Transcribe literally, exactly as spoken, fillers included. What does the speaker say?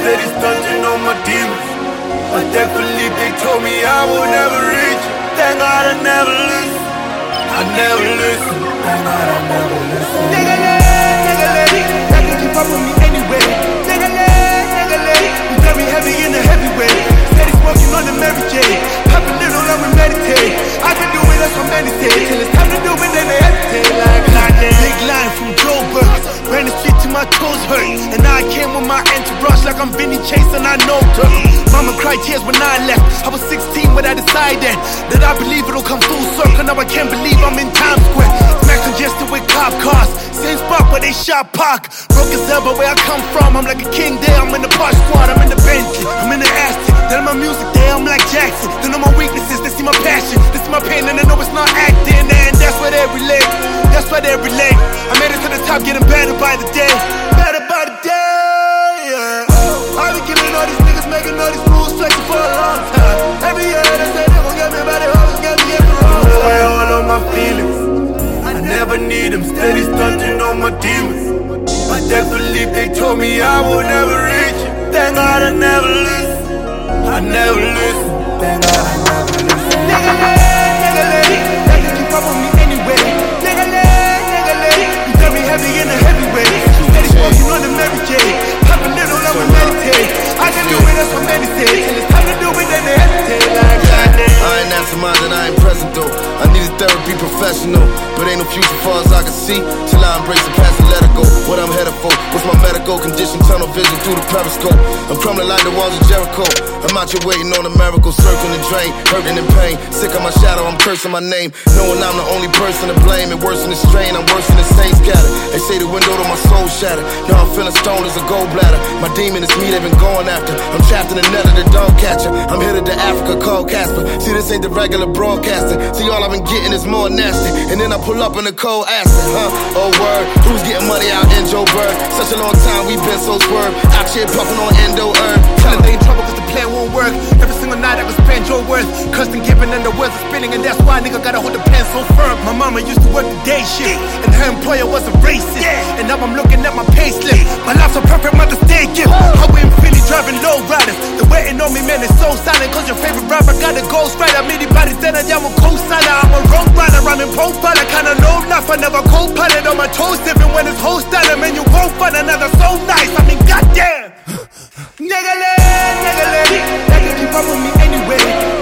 steady stunting on my demons. But thankfully they told me I will never reach it. Thank God I never listen. I never listen. Thank God I never listen. Nigga, nigga, that can keep up with me anyway. Nigga, nigga, we very heavy in the heavyweight. Steady smoking on the Mary J. Pop a little and we meditate. I can do it as I meditate. Till it's time to do it, then they hesitate. Like, like that. Big line from Joburg. Ran the street till my toes hurt. And now I came with my entourage like I'm Vinny Chase and I know her. Mama cried tears when I left. I was sixteen when I decided that I believe it'll come full circle. Now I can't believe I'm in Times Square. Smack congested with cop cars. Same spot where they shot Pac. Broke as hell, but where I come from, I'm like a king there. I'm in the Posh Squad, I'm in the Bentley, I'm in the Aston. Then my music there, I'm like Jackson. They know my weaknesses, they see my passion. They see my pain and they know it's not acting. And that's why they relate, that's why they relate. I made it to the top, getting better by the day. Better by the day, yeah. I been killing all these niggas, making all these moves, flexing for a long time. Every year they say they gon' get me, but they always get me at the wrong time. I hold on my feelings, I never need them. Steady stunting on my demons. But thankfully they told me I will never reach it. Thank God I never listen. I never listen. Thank God I never listen. Nigga, nigga, lady, that can keep up with me anyway. Nigga, nigga, lady, you very heavy in the heavyweight. Steady smoking on the Mary J. Pop a little and we meditate. I can do it as I meditate. Till it's time to do it, then they hesitate. Like that. I ain't absent-minded, I ain't present though. I need a therapy professional, but ain't no future far as I can see. Till I embrace the past and let it go. What I'm headed for, what's my medical condition? Tunnel vision through the periscope. I'm crumbling like the walls of Jericho. I'm out here waiting on a miracle, circling the drain, hurting in pain. Sick of my shadow, I'm cursing my name, knowing I'm the only person to blame. And worse than the strain, I'm worse than the saints scattered. They say the window to my soul shattered. Now I'm feeling stoned as a gallbladder. My demon is me, they've been going after. I'm trapped in the net of the dog catcher. I'm headed to Africa, called Casper. See, this ain't the regular broadcasting. See, all I've been getting is more nasty. And then I pull up in the cold acid, huh? Oh word, who's getting money out in Joburg? Such a long time, we've been so swerved. Out here puffing on endo herb. Telling they in trouble cause the plan won't work. Every single night I can spend your worth. Cussing, giving, and the words are spinning. And that's why nigga gotta hold the pen so firm. My mama used to work the day shift, and her employer was a racist. And now I'm looking at my pay slip. My life's a perfect Mother's Day gift. I went Philly driving low riders. They're waiting on me, man, it's so silent. Cause your favorite rapper got a ghost rider. Many bodies dead and I'm a co-signer. I'm a road rider, I'm in profile. I kinda know enough, I never co-pilot on my toes. Even when it's whole style, man, you won't find another so nice. I mean, goddamn. Nigga, nigga, lady, that can keep up with me anyway.